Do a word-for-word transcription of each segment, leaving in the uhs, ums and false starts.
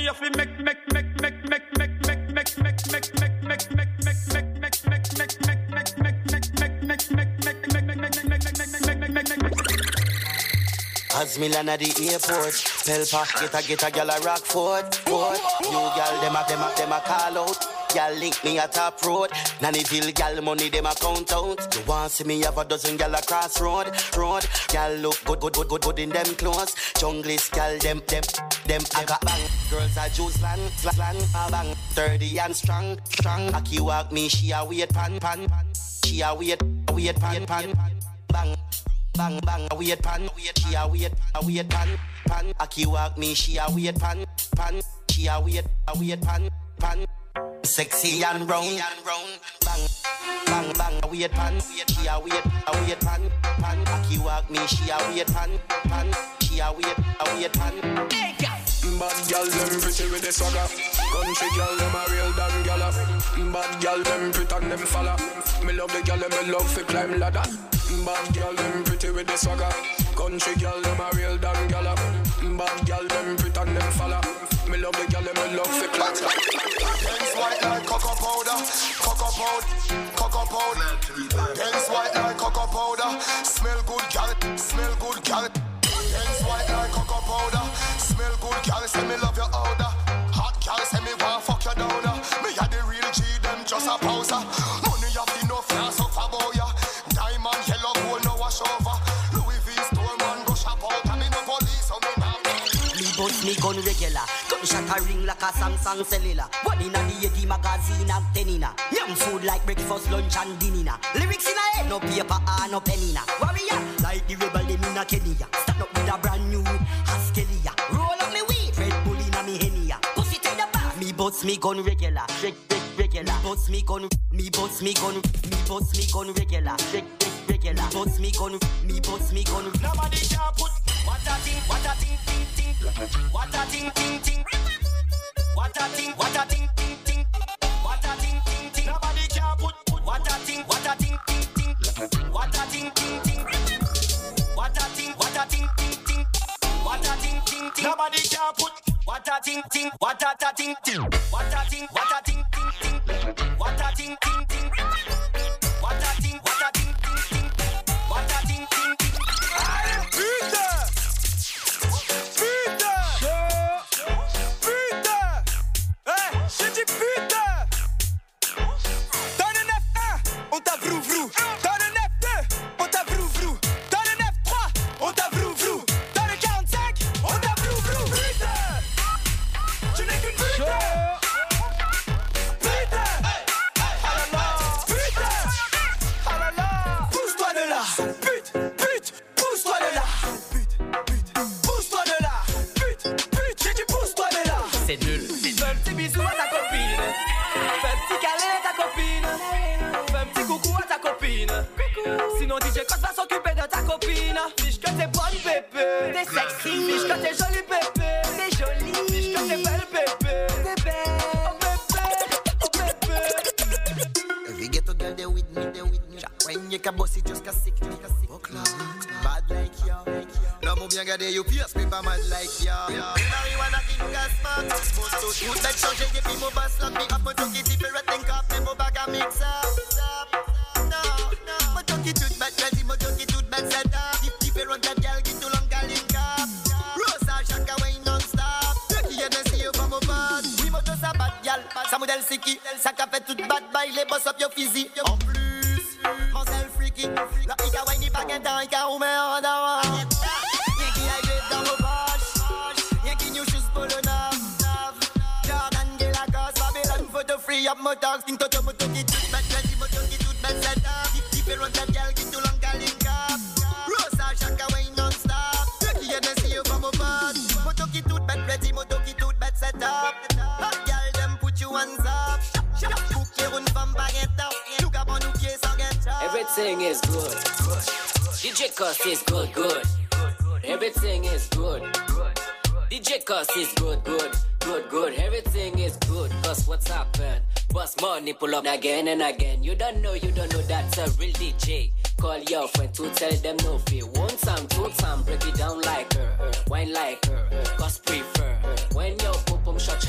you fi make make make make make make make make make make make make make As Milan at the airport, Pelpa get a get a gal a Rockford, Ford. You gal them a them a them a call out. Gal link me at top road. Nannyville gal money them a count out. You want see me have a dozen gal a crossroad, road. Gal look good good good good good in them clothes. Junglist gal them them them I got bang. Girls a juice land land bang. Thirty and strong strong. Aki walk me she a wait pan pan. She a wait wait pan pan bang. Bang bang, a wait pan, she a wait, a wait pan, pan. Aki walk me, she a wait pan, pan. She a wait, a wait pan, pan. Sexy and round, bang, bang bang, a wait pan, she a wait, a wait pan, pan. Aki walk me, she a wait pan, pan. She a wait, a wait pan. Bad gal them pretty with the swagger. Country gal them a real damn gala. Bad gal them pretty and them falla. Me love the gal them me love fi climb ladder. Bad gal them pretty with the swagger. Country gal them a real damn gala. Bad gal them pretty and them falla. Me love the gal them me love fi climb ladder. Dance white like cocoa powder, cocoa powder, cocoa powder. Dance white like cocoa powder. Smell good gal, smell good gal. Dance white like cocoa powder. Smell good gal, say me love your odor. Hot gal, say me want fuck you down. Me a the real G, them just a pauser. Money have enough, now suffer boy ya. Diamond, yellow, gold, no wash over. Louis V store man, go shop out. I me no police, so me now. Me bust me gun regular. Gunshot a ring like a Samsung cellular. One in a the eighty magazine and ten in a. Yum food like breakfast, lunch and dinner. Lyrics in a head, no paper or no pen in a. Warrior, like the rebel them in a Kenya. Stand up with a brand new Haskelia. Roll up me weed, Red Bull in a me Henia. Pussy to the bar. Me bust me gun regular. Reg, reg, regular. Me bust me gun. Me bust me gun. Me bust me gun regular. Reg, reg, regular. Bust me gun. Me bust me gun. Nobody can put what a thing, what a thing, thing, thing. What a thing, thing, thing. What a thing, what a thing, thing, thing. What a thing, thing, thing. Nobody can put what a thing, what a thing, thing, thing. What a thing, thing, thing. What a thing, what a thing, thing, thing. What a thing, thing, thing. Nobody can put what a thing, thing. What a thing, thing. What a thing, what a thing, thing, thing. What a thing, thing, thing. What a thing, what a thing, thing, thing. What a thing, thing, thing. J'ai dit putain. Dans le neuf un, on t'a vrou vrou. Dans le neuf deux, on t'a vrou vrou. Dans le neuf trois, on t'a vrou vrou. Dans le quarante-cinq, on t'a vrou vrou. Putain, tu n'es qu'une putain. Putain, ah là là. Putain, ah là là. Pousse-toi de là. Pute, pute, pousse-toi de là. Pute, pute, pousse-toi de là. Pute, pute, j'ai dit pousse-toi de là. C'est nul. Fais un petit bisou à ta copine. Fais un petit câlin à ta copine. Fais un petit coucou à ta copine. Sinon D J Cos va s'occuper de ta copine. Fiche que t'es bonne bébé. T'es sexy. Fiche que t'es jolie bébé. T'es jolie. Fiche que t'es belle bébé. T'es belle. Oh bébé. Oh bébé. Every ghetto girl they with me, they with me. When you can boss it just cause sick, just cause sick. Bad like you. L'homme ou bien gardé, you pierce me pas mad like you. Marijuana qui nous casse pas. Most to shoot like changer, et puis mon bass lock me up. Mon toki different think up, mais mon bag a mix up. No, no. Mon toki tout bad, crazy, mon toki tout bad set up. Different that girl, get too long, girl link up. Rosa, Shaka, way non-stop. Toki, y'a des yeux comme au bad. Oui, moto, ça bad, gal. Ça modèle siki. Ça qu'a fait tout bad, bye, les boss up your physique. En plus, mon sel freaky. La ika wine, pas qu'un temps, ika ou mais en dawa. Y'a qui a eu dans vos poches. Y'a qui new shoes pour le nav. Jordan, de la gosse, Babylon, photo free up, moto, sting toto, moto qui tout bad, crazy, moto qui tout bad, set up. Different that girl, qui tout long, girl link up. Rosa, Shaka, way non-stop. Y'a qui a des yeux comme au bad. Moto qui tout bad, crazy, moto qui tout bad, set up. Hot girl, them put you hands up. Cook your own femme baguette up. Look up on nous pieds sans get up. Everything is good. D J Cos is good, good. Everything is good. D J Cos is good, good, good, good. Everything is good. Cause what's happened? Bust money, pull up again and again. You don't know, you don't know that's a real D J. Call your friend to tell them no fear. One time, two time, break it down like her. her. Wine like her. her. Cause prefer her. When your pop-um shot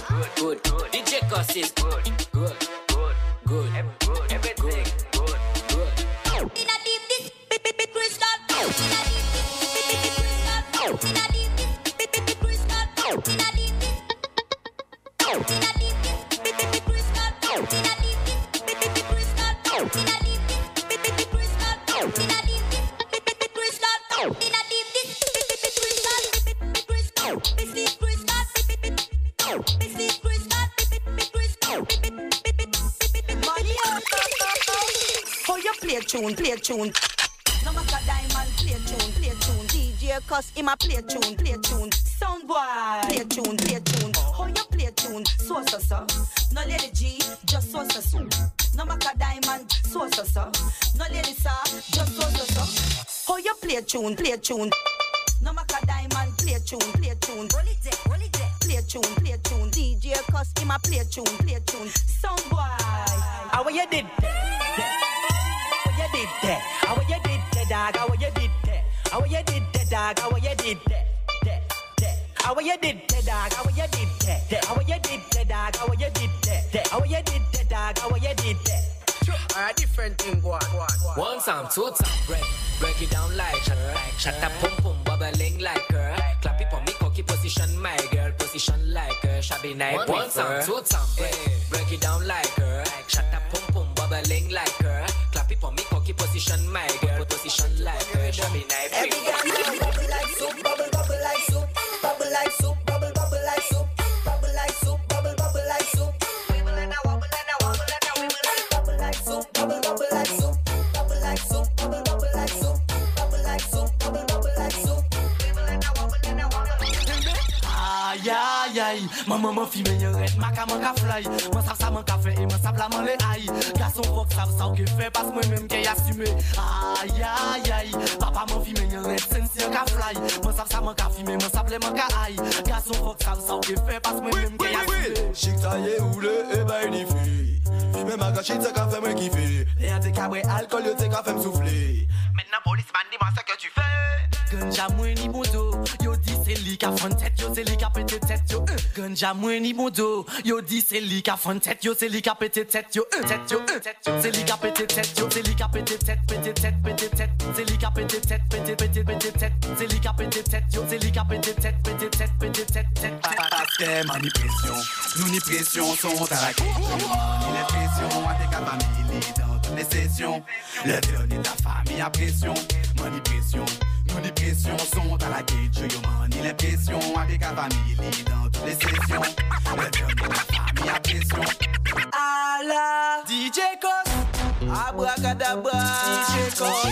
good, good, good. D J Cuss is good, good, good, good, good, everything good, good. In a deep this, bit bit bit crystal. In a deep this, bit bit bit crystal. In a deep this, bit bit bit crystal. In a deep this, in a deep this, bit bit bit crystal. In a deep this, bit bit bit crystal. In a deep this, bit bit bit crystal. In a deep this, bit bit bit crystal. In a deep this, bit bit bit crystal. Bit bit crystal. Bit bit crystal. Bit bit bit. Bit bit crystal. Bit bit bit crystal. Bit bit bit bit bit bit money. How you play tune, play tune. No matter diamond, play tune, play tune. D J Cuss, him a play tune, play tune. Sound boy, play tune, play tune. How you play tune, so so so. No lady G, just so so so. No matter diamond, so so so. No lady sir, just so so so. How you play tune, play tune. No matter diamond, play tune, play tune. Roll it there, roll it there. Play tune, play tune. D J Cuss, him a play tune, play tune. Sound boy. How you did that? How you did that? How you did that, dog? How you did that? How you did that, dog? How you did that? That, that. How you did that, dog? How you did that? That. How you did that, dog? How you did that? That. How you did that, dog? How you did that? A different thing, go on, go on, go on. One time, two time, break, break it down like her. Shut up, pum pum, bubbling like her. Clap it for me, cocky position, my girl, position like her. Shabby night, one time, two time, break, break it down like her. Shut up, pum pum, bubbling like her. Clap it for me, cocky position, my girl, position like her. Shabby night, every girl bubble like soup, bubble bubble like soup, bubble like soup, bubble bubble like soup, bubble like soup, bubble bubble like soup. Wibble and a wobble and a wobble and a wibble and bubble like soup, bubble bubble like soup, bubble like soup, bubble bubble like soup, bubble like soup, bubble bubble like soup. Wibble and a wobble and a wobble. Aïe aïe aïe, maman m'a filmé yon red, ma ka man ka fly. Moi savent ça man ka fait et moi savent la man les aïe. Garçon faut que savent ça que fait parce que moi même qui assume. Aïe aïe aïe, papa m'a filmé yon red, sensi ka fly. Moi savent ça man ka filmé, moi savent les man ka aïe. Garçon faut que savent ça que fait parce que moi même qui assume. Chic ça y est roulé et bah il fait. Filmé ma gâchette ça qu'a fait moi kiffer. Et à tes cabres Alcool yo t'es qu'a fait me souffler. Maintenant policeman dis-moi ce que tu fais. Ganja moi ni moto, yo dit c'est lui qui a fond tête, yo c'est lui qui a pété tête yo. Ganja moi ni moto, yo dit c'est lui qui a fond tête, yo c'est lui qui a pété tête yo. Tête yo, tête yo, c'est lui qui a pété tête yo, c'est lui qui a pété tête, pété tête, pété tête, c'est lui qui a pété tête, pété pété pété tête, c'est lui qui a pété tête yo, c'est lui qui a pété tête, pété tête, pété tête, tête. Parce que mani pression, nous ni pression sont à la quête. Ni les pressions à tes quatre familles dans toutes les sessions. Le dernier de la famille à pression, mani pression. Nous les pressions sont à la quête, yo mani les pressions à tes quatre familles dans toutes les sessions. Le dernier de la famille à pression. Allah, D J Cuss, abracadabra, D J Cuss,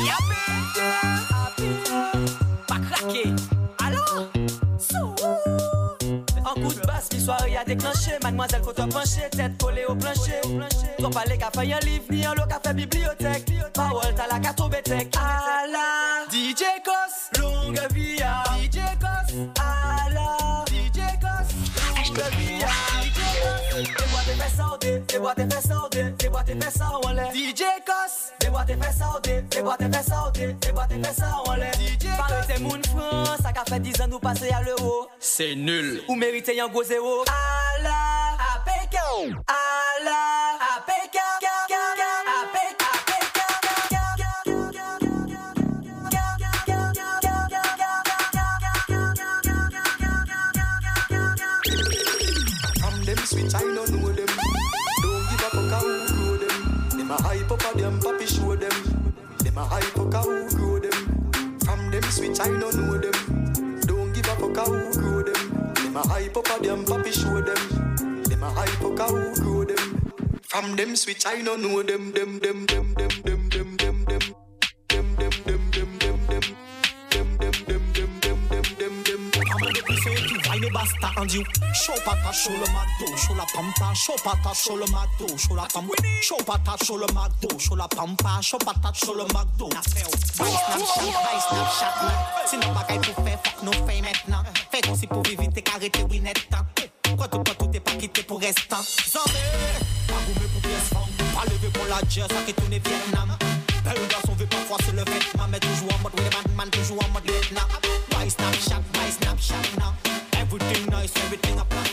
pas craqué, alors, sous. En coup de basse, l'histoire y a déclenché. Mademoiselle, faut te pencher, tête collée au plancher. Toi, pas les cafés, y'a un livre, ni un lot café bibliothèque. Parole, t'as la carte au bétec. Allah, D J Cuss, longue vie, D J Cuss. Allah, D J Cuss, longue vie, D J Cuss. Des boîtes et fesses saudées, des boîtes et fesses saudées, des boîtes et fesses saudées. D J Cuss, des boîtes et fesses saudées, des boîtes et fesses saudées, des boîtes et fesses saudées. D J Cuss, parle tes moun France, ça qu'a fait dix ans nous passer à l'euro. c'est nul. Ou méritez un gros zéro. Allah, à Pékin. Allah, à Pékin. Switch, I don't know them. Don't give a fuck how who grow them. Them a hype up a them, papi show them. Them a hype up how who grow them. From them switch, I don't know them. Don't give a fuck how who grow them. Them a hype up a them, papi show them. Them a hype up how who grow them. From them switch, I don't know them. Them, them, them, them, them, them, them, them. Them, them, them, them, them, them. Them, them, them, them, them, them, them, them. I'm gonna be saying to find a bastard and you show pata, show le magdo, show la pampa, show pata, show le magdo, show la pampa, show pata, show le magdo, show la pampa, show pata, show le magdo. Na feo, buy Snapchat, buy Snapchat, man. Si non bagay pou fè, fòk nou fè maintenant. Fè kon si pou vivi, te karete oui net. Kwa tout, kwa tout, te pa kite pou restant. Zambé, pa goumé pou pièce femme, pa levé pour la jazz, ça qui tourne Vietnam. Belle garçon veut parfois se le vêtement, mais toujours en mode, oui, man, man, toujours en mode lieutenant. Buy Snapchat, buy Snapchat now. Everything nice, everything a plan now.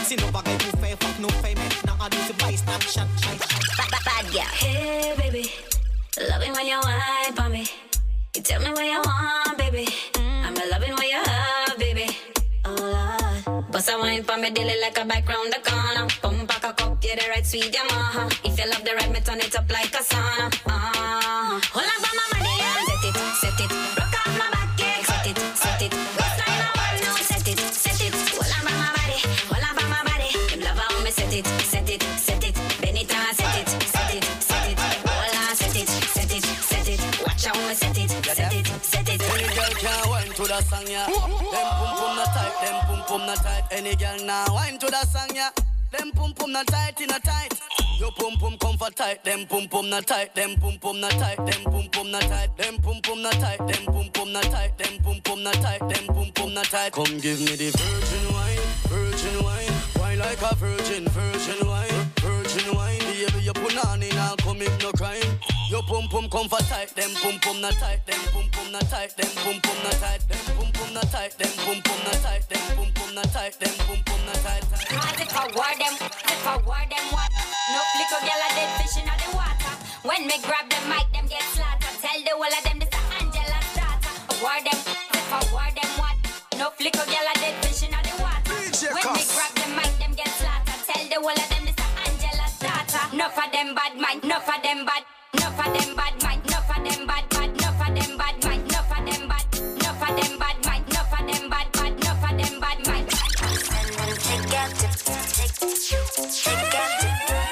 Si nou bagay pou fè, fok nou fè maintenant. A nou se bay Snapchat, chat, chat. Bad, bad girl. Hey, baby. Love it when you whine for me. You tell me what you want, baby. I'm loving what you have, baby. Oh, Lord. Bust a wine for me, daily like a bike round the corner. Pump back a cup, get it right, sweet, yeah, maha. If you love the ride, me turn it up like a sauna. Uh-huh. Hold on for my money, yeah. Set it, set it. Rock off my back, yeah. Set it, set it. What's like my wall, no, set it, set it. Hold on for my body, hold on for my body. Them love how me set it, set it, set it. Benita, set it, set it, set it. Hold on, set it, set it, set it. Watch how me set it, set it, set it. Any girl can wine to the song, yeah. Them pum pum not tight, them pum pum not tight. Any girl now wine to the song, yeah. Them pum pum not tight in a tight. Your pum pum comfort tight. Them pum pum not tight. Them pum pum not tight. Them pum pum not tight. Them pum pum not tight. Them pum pum not tight. Them pum pum not tight. Them pum pum not tight. Come give me the virgin wine, virgin wine. Wine like a virgin, virgin wine, virgin wine. Baby, you put on in and come make no crime. Your pum pum comfort tight. Them pum pum not tight. Them pum pum not tight. Them pum pum not tight. Them pum pum not tight. Them pum pum not tight. Them pum pum not tight. Them pum pum not tight. Cause if I war them, if I war them what? No flicker girl a dead fish in the water. When me grab the mic, them get slaughtered. Tell the whole of them this is Angela's daughter. I war them, if I war them what? No flicker girl a dead fish in the water. When me grab the mic, them get slaughtered. Tell the whole of them this is Angela's daughter. Enough of them bad mind, enough of them bad, enough of them bad mind, enough of them bad bad, enough of them bad mind, enough of them bad, enough of them bad mind, enough of them bad bad, enough of them bad mind. Take out the, take, take out the.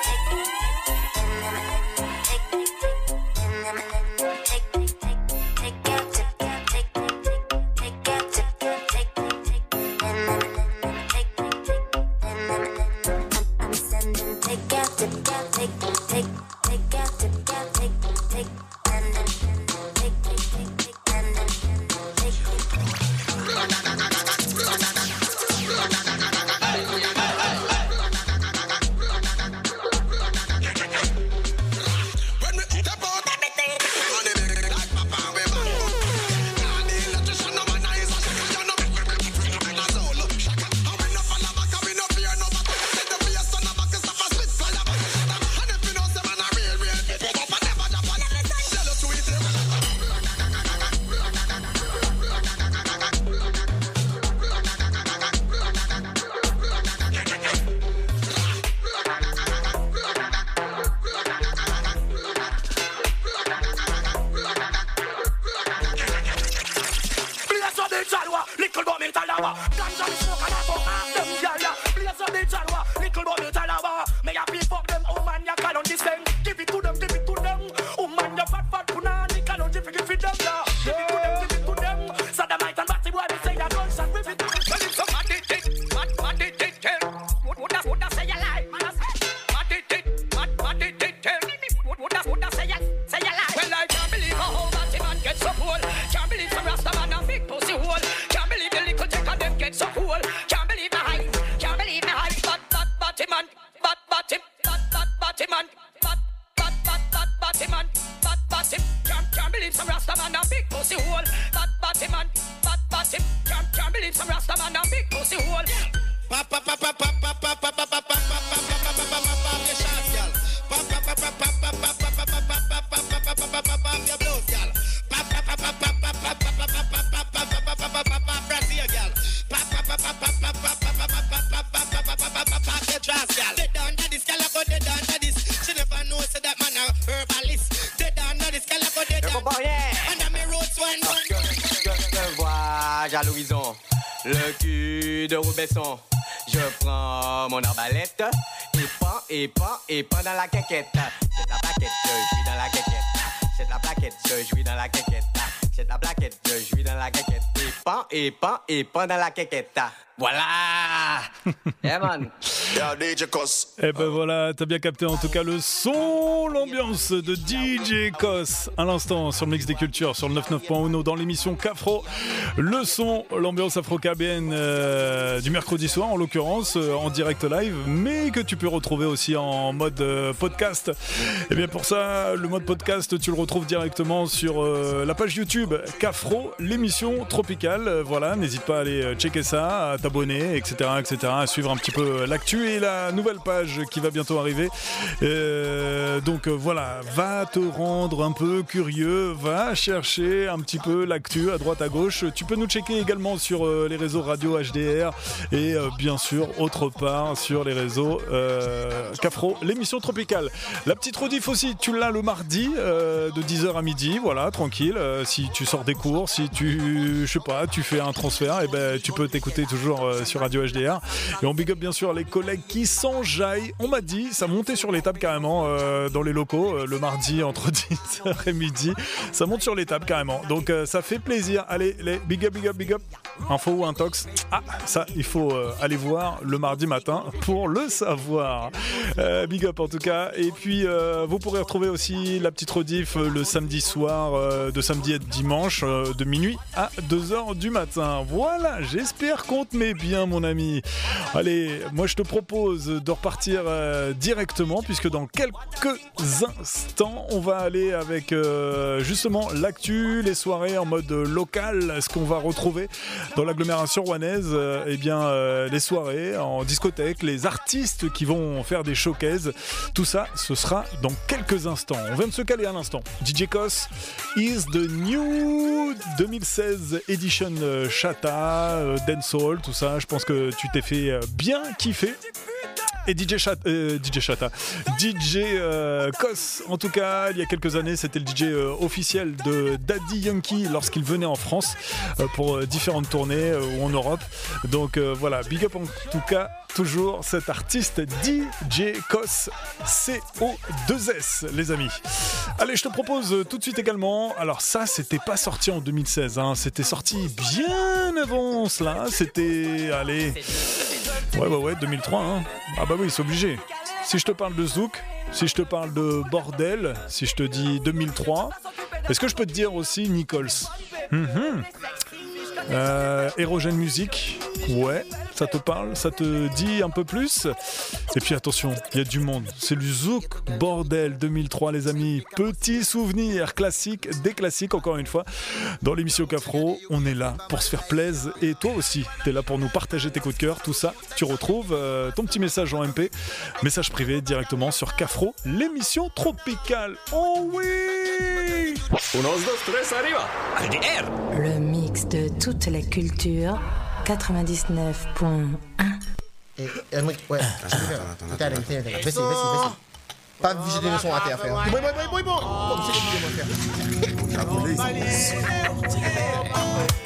À l'horizon, le cul de Roubesson. Je prends mon arbalète et pan, et pan, et pan dans la quéquette. C'est la plaquette, je jouis dans la quéquette. C'est la plaquette, je jouis dans la quéquette. C'est la plaquette, je jouis dans la quéquette. Et pan, et pan, et pan dans la quéquette. Voilà. Yeah man. Yeah, D J Cos. Et ben voilà, t'as bien capté en tout cas le son, l'ambiance de D J Cos à l'instant sur le Mix des Cultures, sur le quatre-vingt-neuf point un dans l'émission Cafro. Le son, l'ambiance afro-caribéenne euh, du mercredi soir en l'occurrence, euh, en direct live, mais que tu peux retrouver aussi en mode euh, podcast. Et bien pour ça, le mode podcast, tu le retrouves directement sur euh, la page YouTube Cafro, l'émission tropicale. Euh, voilà, n'hésite pas à aller checker ça, à t'abonner, et cetera, et cetera, à suivre un petit peu l'actu et la nouvelle page qui va bientôt arriver. Euh, donc voilà, va te rendre un peu curieux, va chercher un petit peu l'actu à droite à gauche. Tu peux nous checker également sur euh, les réseaux radio H D R et euh, bien sûr autre part sur les réseaux euh, Cafro, l'émission tropicale. La petite rediff aussi, tu l'as le mardi euh, de dix heures à midi, voilà, tranquille. Euh, si tu sors des cours, si tu, je sais pas, tu fais un transfert, et ben tu peux t'écouter toujours euh, sur radio H D R. Et on big up bien sûr les collègues qui s'enjaillent. On m'a dit, ça montait sur les tables carrément euh, dans les locaux euh, le mardi entre dix heures et midi. Ça monte sur les tables carrément. Donc euh, ça fait plaisir. Allez, les big up, big up, big up. Info ou intox. Ah, ça, il faut euh, aller voir le mardi matin pour le savoir. Euh, big up en tout cas. Et puis, euh, vous pourrez retrouver aussi la petite rediff euh, le samedi soir, euh, de samedi à dimanche, euh, de minuit à deux heures du matin. Voilà, j'espère qu'on te met bien, mon ami. Allez, moi je te propose de repartir euh, directement, puisque dans quelques instants, on va aller avec euh, justement l'actu, les soirées en mode local, ce qu'on va retrouver dans l'agglomération rouennaise, euh, eh bien euh, les soirées en discothèque, les artistes qui vont faire des showcases, tout ça, ce sera dans quelques instants. On vient de se caler à l'instant. D J Cos is the new deux mille seize edition euh, Chata, euh, Dancehall, tout ça. Je pense que tu t'es fait euh, bien kiffer. Et D J Chata, euh, D J Chata, D J euh, Cos, en tout cas, il y a quelques années, c'était le D J euh, officiel de Daddy Yankee lorsqu'il venait en France euh, pour euh, différentes tournées euh, ou en Europe. Donc euh, voilà, big up en tout cas, toujours cet artiste D J Cos, C O deux S, les amis. Allez, je te propose euh, tout de suite également, alors ça, c'était pas sorti en deux mille seize, hein, c'était sorti bien avant cela, c'était, allez... Ouais, ouais, ouais, deux mille trois, hein. Ah bah oui, c'est obligé. Si je te parle de Zouk, si je te parle de Bordel, si je te dis deux mille trois, est-ce que je peux te dire aussi Nichols? mm-hmm. euh, Érogène Music, ouais, ça te parle, ça te dit un peu plus? Et puis attention, il y a du monde, c'est du Zouk, Bordel deux mille trois les amis, petit souvenir classique, des classiques encore une fois, dans l'émission Cafro, on est là pour se faire plaisir et toi aussi, t'es là pour nous partager tes coups de cœur, tout ça, tu retrouves euh, ton petit message en M P, message privé directement sur Cafro, l'émission tropicale, oh oui! Le mix de toute la culture, quatre-vingt-dix-neuf point un. Et, et, ouais, ouais, je vais faire. Attends, attends, attends. Vas-y, vas-y, vas-y. Pas vider le son à terre, frère. Bon, bon, bon, bon, bon. Comme c'est le vidéo, mon frère.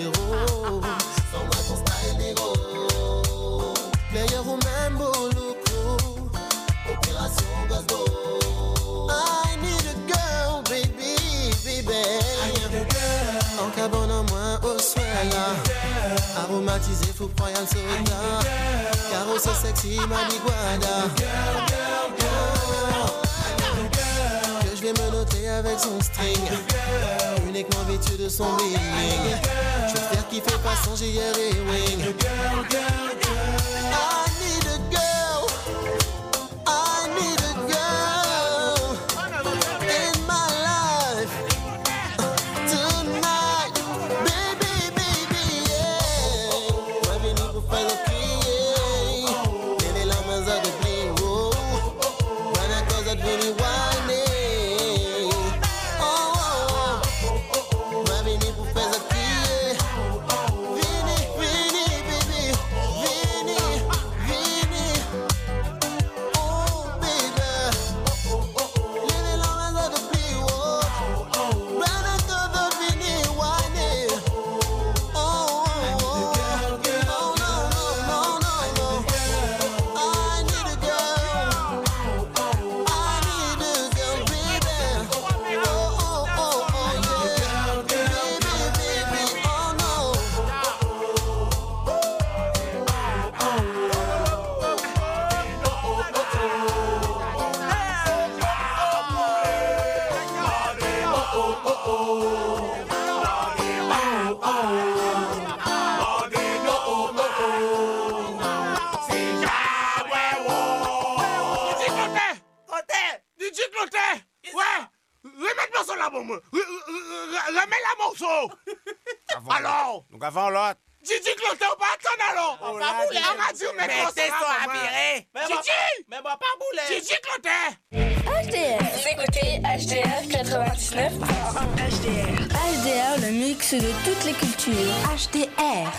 zéro. Sans moi ton style négro. Player ou même Boloco. Opération Gazdo. I need a girl, baby, baby. I need a girl. En cabane en moins au soin. Aromatisé, fou royal soda. Carrosse sexy, maniguada. Que je vais me noter avec son string. Uniquement vêtu de son bling. Je vais te faire kiffer pas sans J R et Wing. I need a girl. I need a girl in my life tonight, baby, baby, yeah. Moi venu pour faire le crier, levez la main à de plus haut. Voilà cause devenu whiny. Oh oh oh. Moi venu pour faire le crier. Vini, vini, baby, vini, vini. Oh baby, levez la main à de plus haut. Voilà cause devenu whiny. Oh oh oh. Oh no no no no no. I need a girl. I need a girl, baby. Oh oh oh oh yeah. Baby, baby, oh no. D J Clotet, ouais, remets-moi sur la bombe, remets la morceau. Alors, donc avant l'autre. D J Clotet, on va attendre alors. On va bouler. On va dire, mettez-moi sur la bombe. D J, mais moi pas bouler. D J Clotet. H D R. Vous écoutez H D R quatre-vingt-dix-neuf. H D R. H D R, le mix de toutes les cultures. H D R.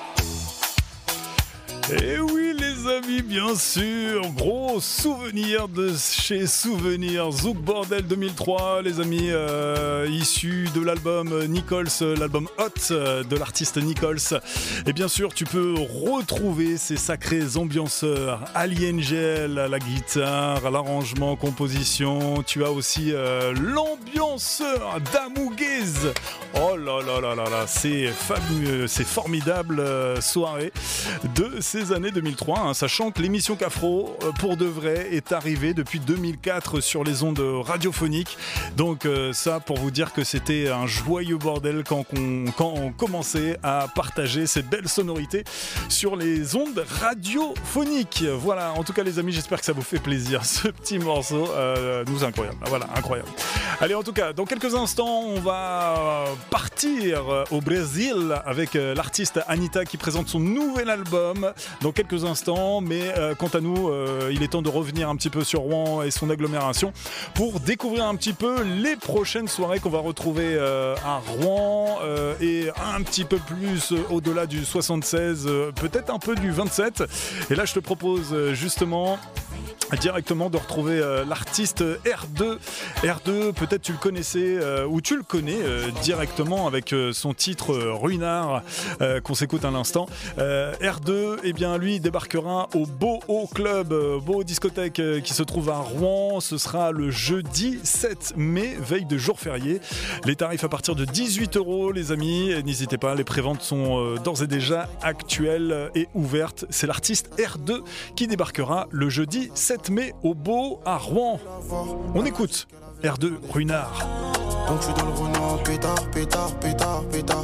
Et oui les amis, bien sûr, gros souvenir de chez Souvenir, Zouk Bordel deux mille trois, les amis, euh, issus de l'album Nichols, l'album Hot de l'artiste Nichols. Et bien sûr, tu peux retrouver ces sacrés ambianceurs, Ali Angel à la guitare, à l'arrangement, composition. Tu as aussi euh, l'ambianceur Damouguez. Oh là là là là là, c'est fabuleux, c'est formidable euh, soirée de ces années deux mille trois, hein, sachant que l'émission Cafro, euh, pour de vrai, est arrivée depuis deux mille quatre sur les ondes radiophoniques. Donc euh, ça, pour vous dire que c'était un joyeux bordel quand on, quand on commençait à partager ces belles sonorités sur les ondes radiophoniques. Voilà, en tout cas les amis, j'espère que ça vous fait plaisir. Ce petit morceau, euh, nous incroyable. Voilà, incroyable. Allez, en tout cas, dans quelques instants, on va partir au Brésil avec l'artiste Anitta qui présente son nouvel album dans quelques instants. Mais euh, quant à nous, euh, il est temps de revenir un petit peu sur Rouen et son agglomération pour découvrir un petit peu les prochaines soirées qu'on va retrouver euh, à Rouen euh, et un petit peu plus euh, au-delà du soixante-seize, euh, peut-être un peu du vingt-sept. Et là, je te propose euh, justement directement de retrouver euh, l'artiste R deux. R deux, peut-être tu le connaissais euh, ou tu le connais euh, directement avec euh, son titre euh, Ruinard euh, qu'on s'écoute à l'instant. Euh, R deux, eh bien lui débarquera au Beau Haut Club, euh, Beau Haut Discothèque euh, qui se trouve à Rouen. Ce sera le jeudi sept mai, veille de jour férié. Les tarifs à partir de dix-huit euros, les amis. N'hésitez pas, les préventes sont euh, d'ores et déjà actuelles et ouvertes. C'est l'artiste R deux qui débarquera le jeudi sept mai au Beau à Rouen. On écoute R deux Ruinard. Donc je suis dans le Renault, pétard, pétard, pétard, pétard.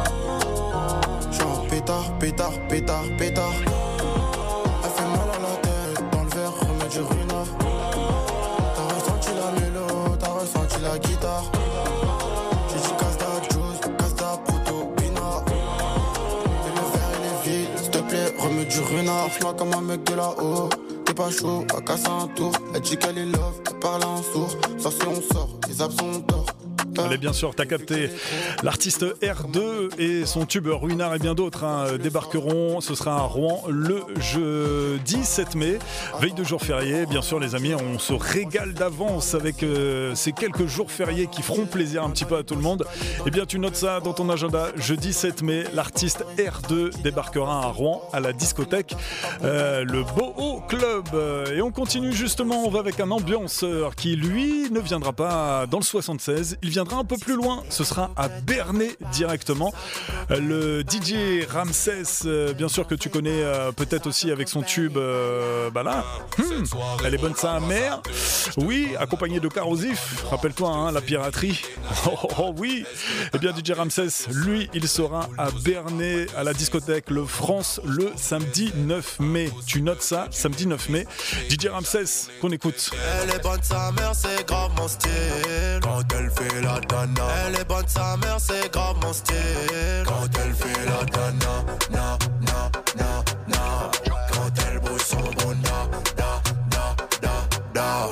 Genre pétard, pétard, pétard, pétard. Elle fait mal à la tête, dans le verre, remets du Ruinard. T'as ressenti la mélo, t'as ressenti la guitare. J'ai dit casse ta juice, casse ta proto, pinard. Et le verre il est vide, s'il te plaît, remets du Ruinard. Fais-moi comme un mec de là-haut. T'es pas chaud, à casser un tour. Elle dit qu'elle est love, elle parle en sourd. Sauf si on sort, les absents ont tort. Allez, bien sûr, t'as capté. L'artiste R deux et son tube Ruinard et bien d'autres hein, débarqueront. Ce sera à Rouen le jeudi sept mai, veille de jour férié. Bien sûr, les amis, on se régale d'avance avec euh, ces quelques jours fériés qui feront plaisir un petit peu à tout le monde. Eh bien, tu notes ça dans ton agenda. Jeudi sept mai, l'artiste R deux débarquera à Rouen à la discothèque euh, le Boho Club. Et on continue justement, on va avec un ambianceur qui, lui, ne viendra pas dans le soixante-seize. Il viendra un peu plus loin. Ce sera à Bernay directement. Le D J Ramsès, euh, bien sûr que tu connais euh, peut-être aussi avec son tube, euh, bah là, hmm, elle est bonne sa mère. Oui, accompagné de Carosif. Rappelle-toi, hein, la piraterie. Oh, oh, oh oui. Eh bien, D J Ramsès, lui, il sera à Bernay à la discothèque Le France le samedi neuf mai. Tu notes ça, samedi neuf mai. D J Ramsès, qu'on écoute. Elle est bonne sa mère, c'est grave mon style. Quand elle fait la dana. Elle est bonne sa mère, c'est grave mon style. Quand elle fait la dana, na, na, na, na. Quand elle bouge son bon na, da, da, da, da.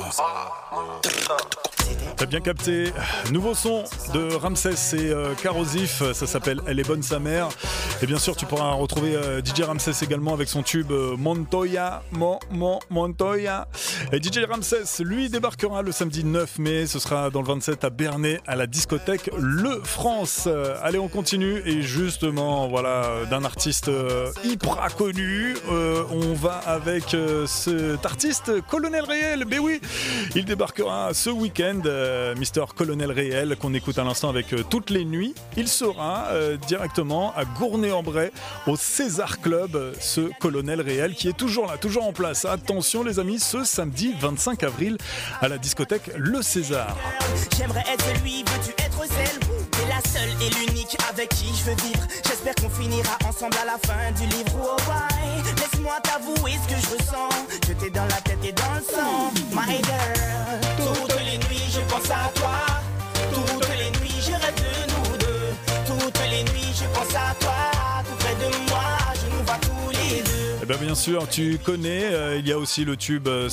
T'as bien capté, nouveau son de Ramsès et euh, Carosif, ça s'appelle Elle est bonne sa mère. Et bien sûr tu pourras retrouver euh, D J Ramsès également avec son tube euh, Montoya, Mon, Mon, Montoya. Et D J Ramsès, lui, débarquera le samedi neuf mai, ce sera dans le vingt-sept à Bernay à la discothèque Le France. Euh, allez, on continue et justement, voilà, d'un artiste euh, hyper connu, euh, on va avec euh, cet artiste Colonel Réel. Ben oui, il débarquera ce week-end. Euh, Mister Colonel Réel qu'on écoute à l'instant avec euh, Toutes les nuits. Il sera euh, directement à Gournay-en-Bray au César Club, euh, ce Colonel Réel qui est toujours là, toujours en place. Attention les amis, ce samedi vingt-cinq avril à la discothèque Le César. J'aimerais être celui, veux-tu être celle? T'es la seule et l'unique avec qui je veux vivre. J'espère qu'on finira ensemble à la fin du livre. Oh bye, laisse-moi t'avouer ce que je ressens. Je t'ai dans la tête et dans le sang. My girl, toutes les nuits je pense à toi. Toutes les nuits je rêve de nous deux. Toutes les nuits je pense à toi. Tout près de moi, je nous vois tous les deux. Eh bien, bien sûr, tu connais, euh, il y a aussi le tube euh,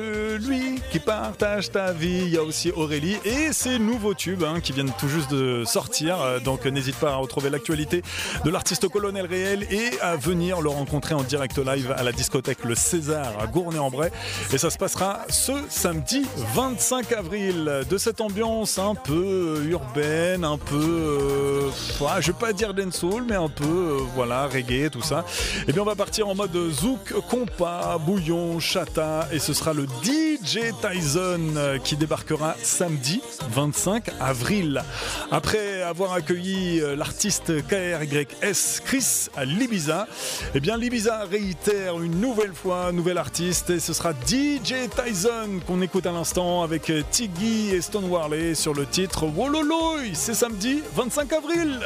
Celui qui partage ta vie, il y a aussi Aurélie et ces nouveaux tubes hein, qui viennent tout juste de sortir, euh, donc euh, n'hésite pas à retrouver l'actualité de l'artiste Colonel Réel et à venir le rencontrer en direct live à la discothèque Le César à Gournay-en-Bray et ça se passera ce samedi vingt-cinq avril. De cette ambiance un peu urbaine, un peu, euh, ouais, je vais pas dire dancehall mais un peu, euh, voilà, reggae, tout ça, et bien on va partir en mode zouk, compas, bouillon, chata et ce sera le D J Tyson qui débarquera samedi vingt-cinq avril. Après avoir accueilli l'artiste K R Y S Chris à l'Ibiza, et bien l'Ibiza réitère une nouvelle fois, nouvel artiste et ce sera D J Tyson qu'on écoute à l'instant avec Tiggy et Stone Warley sur le titre Wololoy. C'est samedi vingt-cinq avril.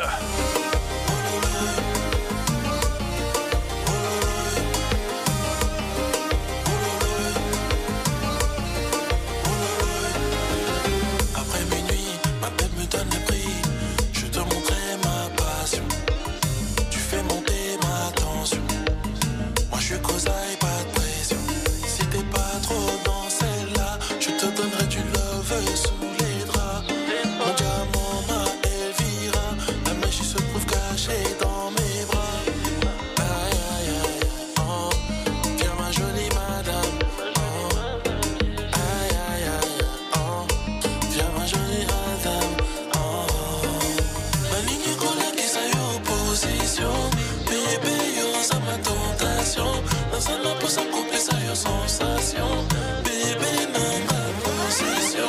Sous les draps, mon diamant, ma Elvira, la mèche se trouve cachée dans mes bras. Aïe aïe aïe, oh, viens ma jolie madame. Oh, aïe aïe aïe, oh, viens ma jolie madame. Oh, ma ligne collègue qui s'aille opposition, bébé yo ça ma tentation, dans un lapin ça couple ça yo sensation, bébé non ma position.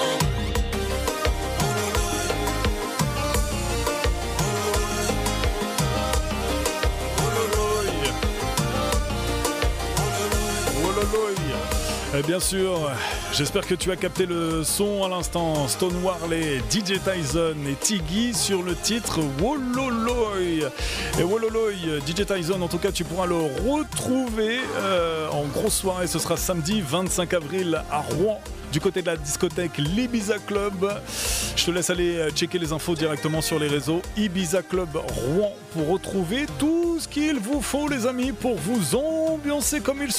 Et bien sûr, j'espère que tu as capté le son à l'instant. Stone Warley, D J Tyson et Tiggy sur le titre Wololoy. Et Wololoy, D J Tyson, en tout cas, tu pourras le retrouver euh, en grosse soirée. Ce sera samedi vingt-cinq avril à Rouen, du côté de la discothèque l'Ibiza Club. Je te laisse aller checker les infos directement sur les réseaux Ibiza Club Rouen pour retrouver tout ce qu'il vous faut, les amis, pour vous ambiancer comme il se